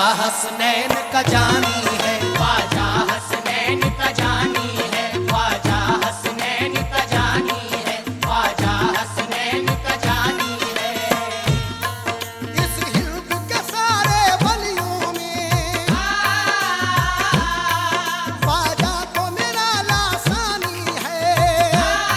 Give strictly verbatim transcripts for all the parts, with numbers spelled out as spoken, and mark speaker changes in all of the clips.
Speaker 1: हसनैन का जानी है,
Speaker 2: ख्वाजा हसनैन का जानी है, ख्वाजा हसनैन का जानी है, ख्वाजा हसनैन का जानी है।
Speaker 1: इस हिंद के सारे वलियों में ख्वाजा को निराला सानी है।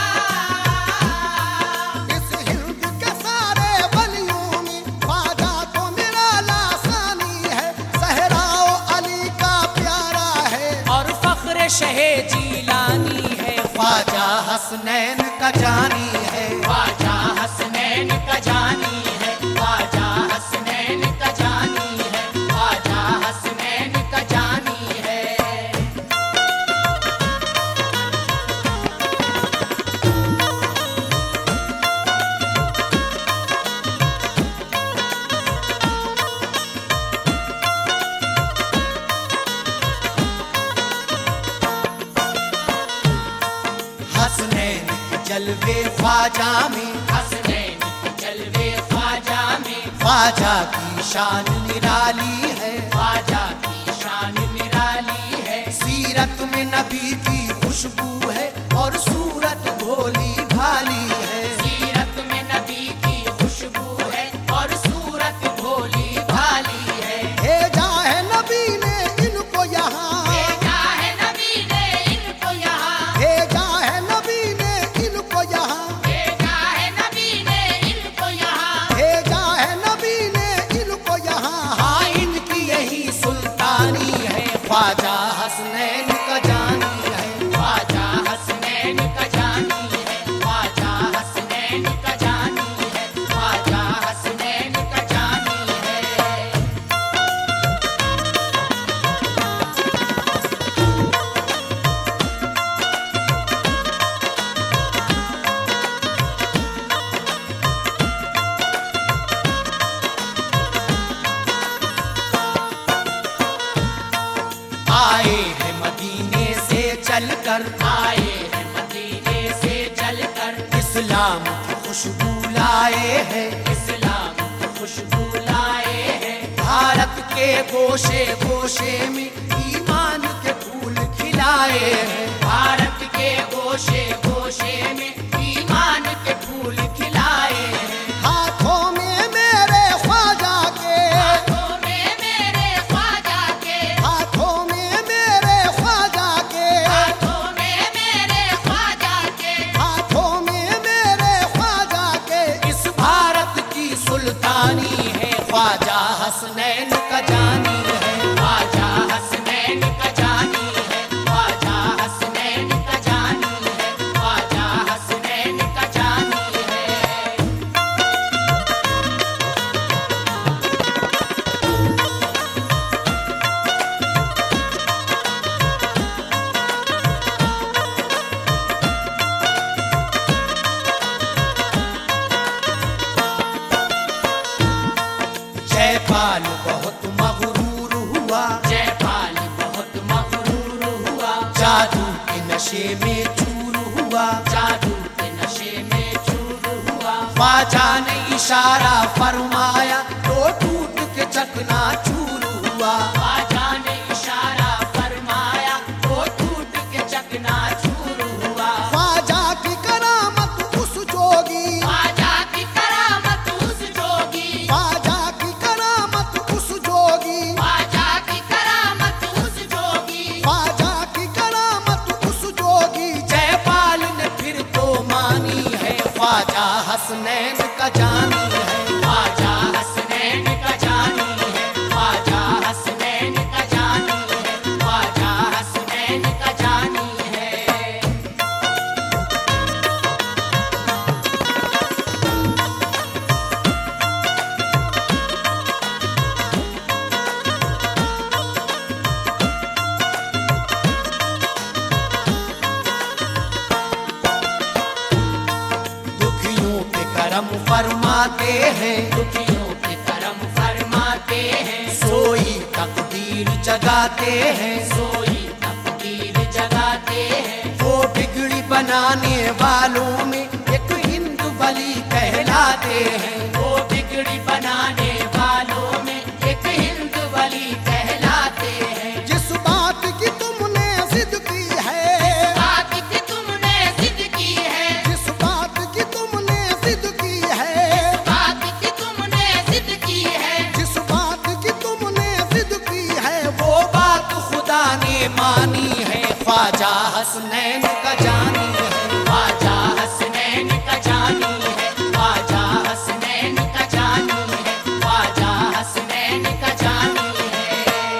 Speaker 1: इस हिंद के सारे वलियों में ख्वाजा को निराला सानी है। सहराओ अली का प्यारा है
Speaker 2: और फख्र शहे जीलानी है,
Speaker 1: ख्वाजा हसनैन का जानी है।
Speaker 2: ख्वाजा हसनैन का जानी है, ख्वाजा हसनैन का जानी है, ख्वाजा हसनैन का जानी है।
Speaker 1: हसनैन के जलवे ख्वाजा में,
Speaker 2: हसनैन के जलवे ख्वाजा में,
Speaker 1: ख्वाजा की शान निराली है।
Speaker 2: ख्वाजा की शान निराली है।
Speaker 1: सीरत में नबी की खुशबू है और सूरत भोली भाली है।
Speaker 2: सीरत में नबी की खुशबू है और सूरत भोली भाली है।
Speaker 1: भेजा है नबी ने इनको यहाँ,
Speaker 2: भेजा है नबी ने इनको यहाँ,
Speaker 1: भेजा है नबी ने इनको यहाँ,
Speaker 2: भेजा है नबी ने इनको यहाँ।
Speaker 1: भेजा है नबी ने इनको यहाँ। हाँ, इनकी यही सुल्तानी है, ख्वाजा हसनैन का जानी है।
Speaker 2: ख्वाजा हसनैन का जानी है, ख्वाजा हसनैन का जानी है, ख्वाजा हसनैन का जानी है।
Speaker 1: आए हैं मदीने से चलकर,
Speaker 2: आए हैं मदीने से चलकर,
Speaker 1: इस्लाम की खुशबू लाए हैं।
Speaker 2: इस्लाम की खुशबू लाए हैं।
Speaker 1: भारत के गोशे गोशे में ईमान के फूल खिलाए हैं।
Speaker 2: भारत के गोशे गोशे में ईमान के फूल खिलाए हैं।
Speaker 1: हाथों में मेरे ख्वाजा के,
Speaker 2: हाथों में मेरे ख्वाजा के,
Speaker 1: हाथों में मेरे ख्वाजा के,
Speaker 2: हाथों में मेरे ख्वाजा के,
Speaker 1: हाथों में मेरे ख्वाजा के। इस भारत की सुल्तानी है, ख्वाजा हसनैन का जानी है।
Speaker 2: ख्वाजा हसनैन का जानी है, ख्वाजा हसनैन का जानी है, ख्वाजा हसनैन का जानी है।
Speaker 1: जयपाल बहुत मगरूर हुआ,
Speaker 2: जयपाल बहुत मगरूर हुआ,
Speaker 1: जादू के नशे में चूर हुआ।
Speaker 2: जादू के नशे में चूर हुआ।
Speaker 1: ख्वाजा ने इशारा फरमाया तो टूट के चकना चूर हुआ।
Speaker 2: ख्वाजा ने इशारा फरमाया वो टूट के चकना चूर हुआ।
Speaker 1: ख्वाजा की करामत उस जोगी,
Speaker 2: ख्वाजा की करामत उस जोगी,
Speaker 1: ख्वाजा की करामत उस जोगी,
Speaker 2: ख्वाजा की करामत उस जोगी।
Speaker 1: ख्वाजा की करामत उस जोगी। जयपाल ने फिर तो मानी है, ख्वाजा हसनैन का जानी है।
Speaker 2: ख्वाजा हसनैन का जानी है, ख्वाजा हसनैन का जानी है, ख्वाजा हसनैन का जानी है।
Speaker 1: दुखियों पे करम फरमाते हैं,
Speaker 2: दुखियों के करम फरमाते हैं।
Speaker 1: सोई तकदीर जगाते हैं।
Speaker 2: सोई तकदीर जगाते हैं।
Speaker 1: वो बिगड़ी बनाने वालों में एक हिंद वली कहलाते हैं।
Speaker 2: वो बिगड़ी बनाने वालों में एक हिंद वली
Speaker 1: हसनैन का जानी है।
Speaker 2: ख्वाजा हसनैन का जानी है, ख्वाजा हसनैन का जानी है, ख्वाजा हसनैन का जानी है।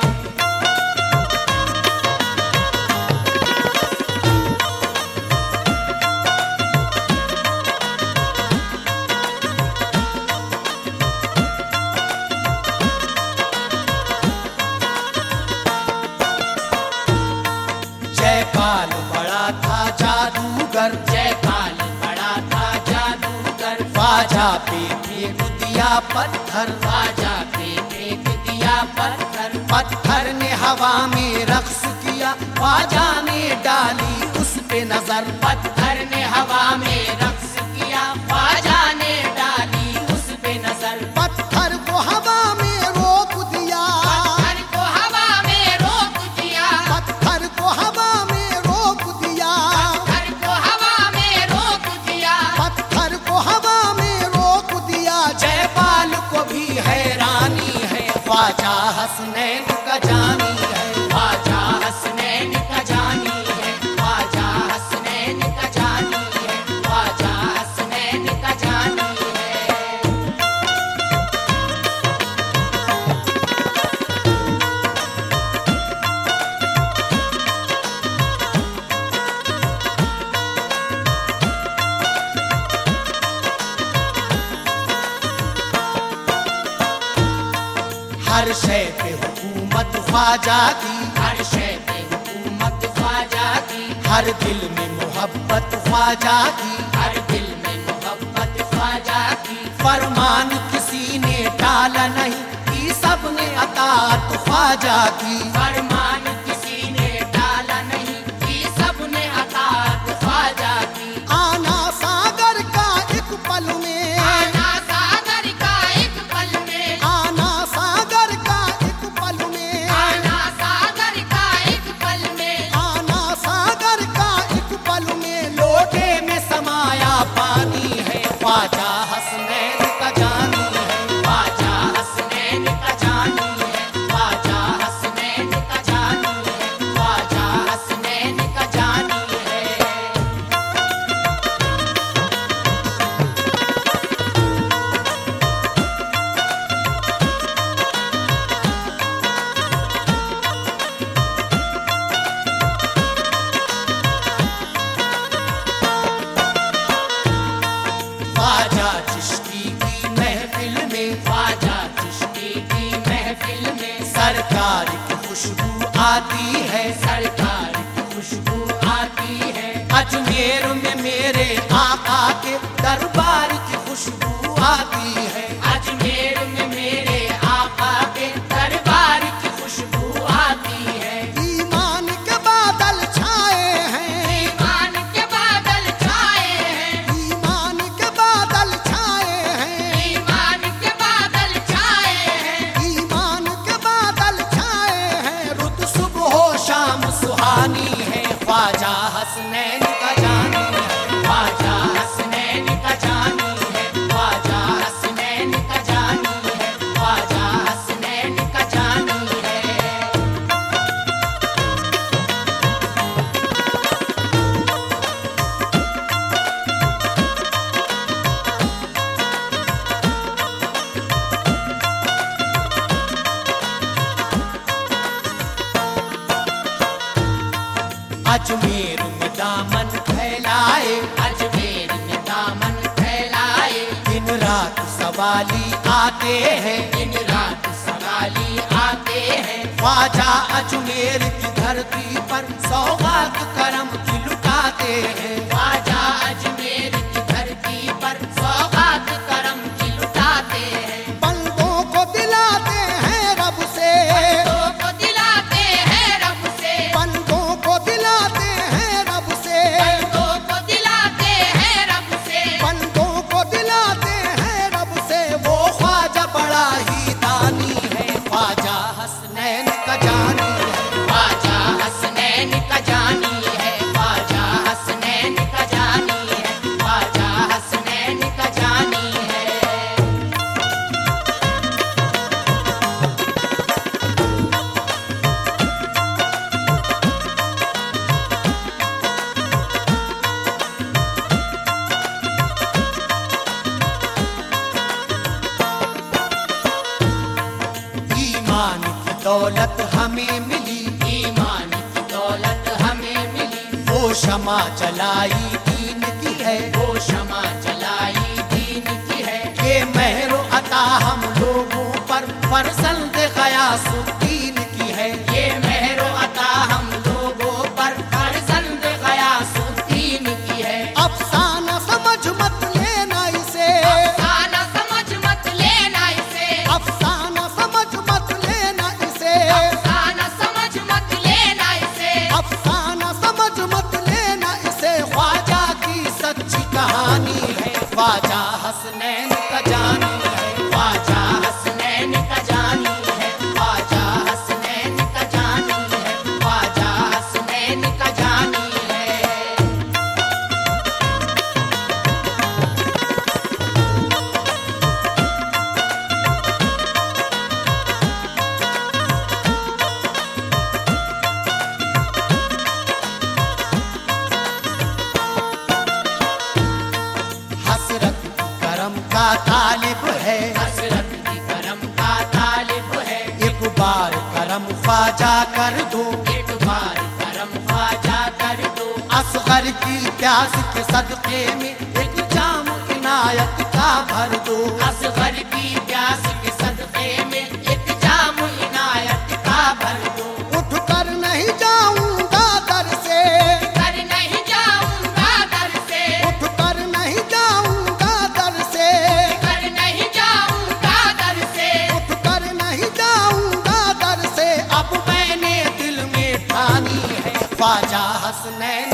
Speaker 1: जयपाल बड़ा था जादूगर,
Speaker 2: जयपाल बड़ा था जादूगर,
Speaker 1: ख्वाजा पे फेंक दिया पत्थर,
Speaker 2: ख्वाजा पे फेंक दिया पत्थर,
Speaker 1: पत्थर ने हवा में रक्स किया, ख्वाजा ने डाली उस पे नजर।
Speaker 2: पत्थर ने हवा में रक्स किया, ख्वाजा ने डाली उस पे नजर।
Speaker 1: पत्थर को हवा में रोक दिया,
Speaker 2: पत्थर को हवा में रोक दिया,
Speaker 1: पत्थर को हवा में रोक दिया,
Speaker 2: पत्थर को हवा में रोक दिया,
Speaker 1: पत्थर को हवा में रोक दिया। जयपाल को भी हैरानी है, ख्वाजा हसनैन का जानी है।
Speaker 2: ख्वाजा हसनैन का जानी है, ख्वाजा हसनैन का जानी है, ख्वाजा हसनैन का जानी है।
Speaker 1: हर शय पे हुकूमत ख्वाजा की,
Speaker 2: हर शय पे हुकूमत ख्वाजा की,
Speaker 1: हर दिल में मोहब्बत ख्वाजा की,
Speaker 2: हर दिल में मोहब्बत ख्वाजा की।
Speaker 1: फरमान किसी ने टाला नहीं की, सबने अतात ख्वाजा की।
Speaker 2: फरमान किसी ने डाला नहीं कि सबने अतात ख्वाजा की।
Speaker 1: आना सागर का एक पल में,
Speaker 2: आना सागर का एक पल में,
Speaker 1: आना सागर का एक पल में,
Speaker 2: आना सागर का एक पल में,
Speaker 1: आना सागर का एक पल में, लोटे में समाया पानी है, ख्वाजा हसनैन का जानी है।
Speaker 2: ख्वाजा हसनैन का जानी है, ख्वाजा हसनैन का जानी है, ख्वाजा हसनैन का जानी है।
Speaker 1: ख्वाजा चिश्ती की महफिल में,
Speaker 2: ख्वाजा चिश्ती की महफिल में,
Speaker 1: सरकार की खुशबू आती है,
Speaker 2: सरकार की खुशबू आती है।
Speaker 1: अजमेर में मेरे आका के दरबार की खुशबू आती है।
Speaker 2: अजमेर में मेरे आका के दरबार की खुशबू आती है।
Speaker 1: ईमान के बादल छाए हैं,
Speaker 2: ईमान के बादल छाए हैं,
Speaker 1: ईमान के बादल छाए हैं,
Speaker 2: ईमान के बादल छाए हैं,
Speaker 1: ईमान के बादल छाए हैं। रुत सुबह हो शाम सुहानी है, ख्वाजा हसनैन का जानी है।
Speaker 2: ख्वाजा हसनैन का जानी है, ख्वाजा हसनैन का जानी है, ख्वाजा हसनैन का जानी है।
Speaker 1: अजमेर में दामन फैलाए,
Speaker 2: अजमेर में दामन फैलाए,
Speaker 1: दिन रात सवाली आते हैं,
Speaker 2: दिन रात सवाली आते हैं।
Speaker 1: ख्वाजा अजमेर की धरती पर सौगात करम की लुटाते हैं।
Speaker 2: ख्वाजा अजमेर की धरती पर सौगात करम की लुटाते हैं।
Speaker 1: बंदों को दिलाते हैं रब से,
Speaker 2: बंदों को दिलाते हैं रब से,
Speaker 1: बंदों को दिलाते हैं रब से,
Speaker 2: बंदों को दिलाते हैं रब से।
Speaker 1: बंदों को दिलाते हैं रब से। वो ख्वाजा बड़ा ही दानी है, ख्वाजा हसनैन का जानी है।
Speaker 2: ख्वाजा हसनैन का जानी है, ख्वाजा हसनैन का जानी है, ख्वाजा हसनैन का जानी है।
Speaker 1: दौलत हमें मिली,
Speaker 2: ईमान की दौलत हमें मिली।
Speaker 1: वो क्षमा चलाई दीन की है,
Speaker 2: वो क्षमा चलाई दीन की है।
Speaker 1: ये मेहर अता हम लोगों पर फरजंद गयासुद्दीन की है।
Speaker 2: ये मेहर अता हम लोगों पर फरजंद गयासुद्दीन की है।
Speaker 1: अफसाना समझ मत लेना इसे,
Speaker 2: अफसाना समझ मत लेना इसे,
Speaker 1: अफसाना समझ मत लेना इसे,
Speaker 2: अफसाना समझ मत लेना इसे,
Speaker 1: अफसाना समझ मत लेना इसे। ख्वाजा की सच्ची कहानी है, ख्वाजा हसनैन का जानी है,
Speaker 2: ख्वाजा हसनैन का जानी है, ख्वाजा हसनैन का जानी है, ख्वाजा हसनैन का जानी है।
Speaker 1: हसरत करम का तालिब है,
Speaker 2: हसरत की करम का तालिब है।
Speaker 1: एक बार करम ख्वाजा कर दो,
Speaker 2: एक बार करम ख्वाजा कर दो।
Speaker 1: असगर की प्यास के सदके में एक जाम इनायत का भर दो।
Speaker 2: असगर की प्यास के सदके में एक जाम इनायत का भर दो।
Speaker 1: उठ कर नहीं जाऊंगा दर से,
Speaker 2: कर नहीं जाऊंगा दर से,
Speaker 1: उठ कर नहीं जाऊंगा दर से,
Speaker 2: कर नहीं जाऊंगा दर से,
Speaker 1: उठ कर नहीं जाऊंगा दर से। अब मैंने दिल में ठानी है, ख्वाजा हसनैन